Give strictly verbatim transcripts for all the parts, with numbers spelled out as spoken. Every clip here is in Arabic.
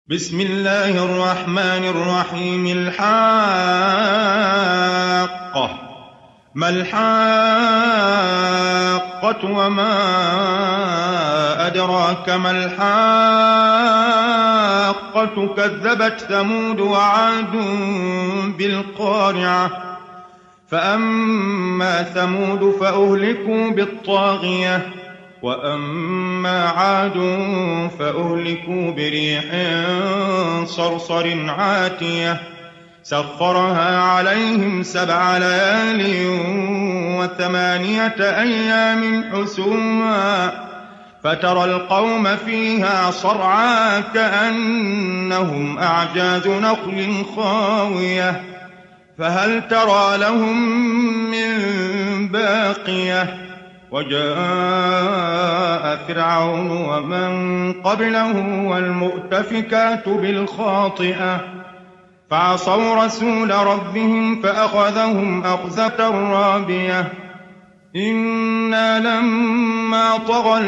بسم الله الرحمن الرحيم. الحاقة. ما الحاقة وما أدراك ما الحاقة. كذبت ثمود وعاد بالقارعة. فأما ثمود فأهلكوا بالطاغية، وأما عاد فأهلكوا بريح صرصر عاتية سخرها عليهم سبع ليال وثمانية أيام حسوما، فترى القوم فيها صرعى كأنهم أعجاز نخل خاوية، فهل ترى لهم من باقية. وجاء فرعون ومن قبله والمؤتفكات بالخاطئة فعصوا رسول ربهم فأخذهم أخذة رابية. إنا لما طغى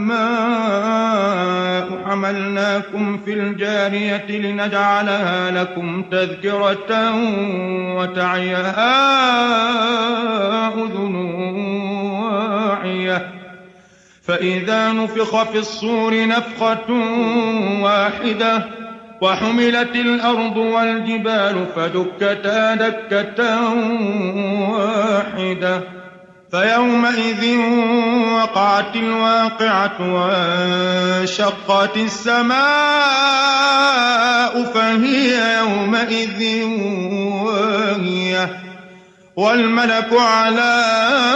الماء حملناكم في الجارية لنجعلها لكم تذكرة وتعيها أذن واعية. فإذا نفخ في الصور نفخة واحدة وحملت الأرض والجبال فدكتا دكة واحدة، فيومئذ وقعت الواقعة وانشقت السماء فهي يومئذ واهية، والملك على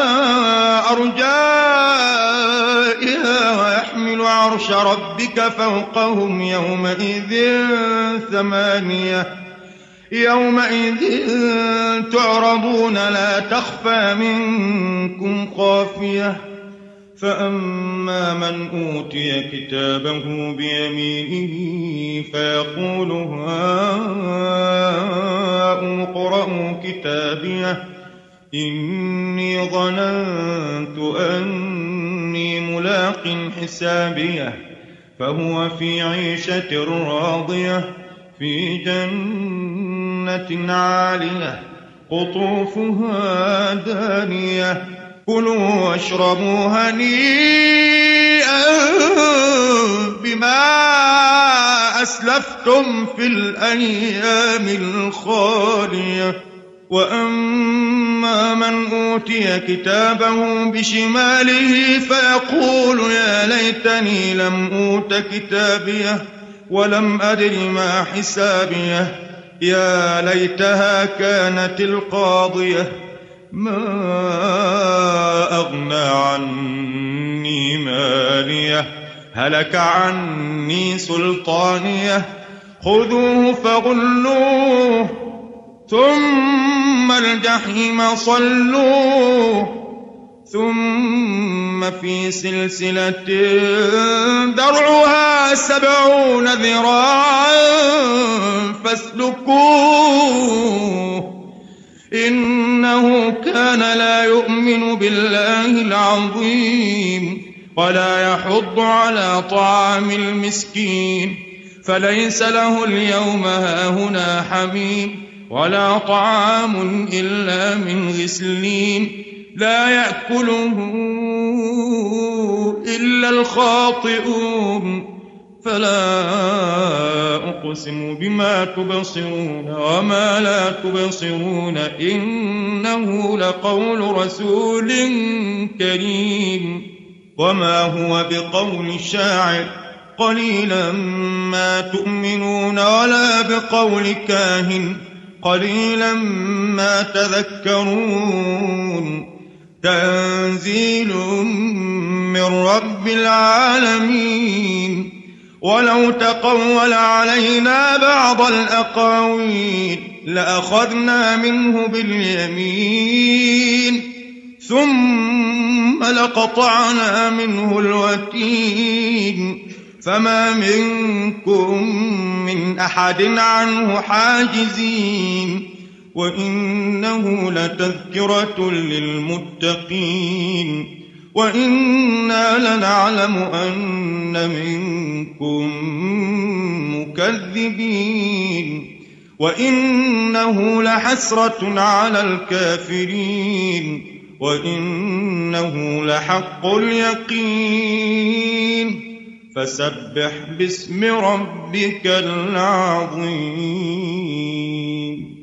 أرجائها ويحمل عرش ربك فوقهم يومئذ ثمانية. يومئذ تعرضون لا تخفى منكم خافية. فأما من أوتي كتابه بيمينه فيقول هاؤم اقرءوا كتابيه إني ظننت أني ملاق حسابيه، فهو في عيشة راضية في جنة عالية قطوفها دانية. كلوا واشربوا هنيئا بما أسلفتم في الأيام الخالية. وأما من أوتي كتابه بشماله فيقول يا ليتني لم أوت كتابيه ولم أدر ما حسابيه، يا ليتها كانت القاضية ما أغنى عني ماليه هلك عني سلطانيه. خذوه فغلوه ثم الجحيم صلوه ثم في سلسلة درعها سبعون ذراعا فاسلكوه إنه كان لا يؤمن بالله العظيم ولا يحض على طعام المسكين، فليس له اليوم هاهنا حميم ولا طعام إلا من غسلين لا يأكله إلا الخاطئون. فلا أقسم بما تبصرون وما لا تبصرون إنه لقول رسول كريم. وما هو بقول شاعر قليلا ما تؤمنون ولا بقول كاهن قليلا ما تذكرون. تنزيل من رب العالمين. ولو تقول علينا بعض الأقاويل لأخذنا منه باليمين ثم لقطعنا منه الوتين، فما منكم من أحد عنه حاجزين. وإنه لتذكرة للمتقين وإنا لنعلم أن منكم مكذبين وإنه لحسرة على الكافرين وإنه لحق اليقين فسبح باسم ربك العظيم.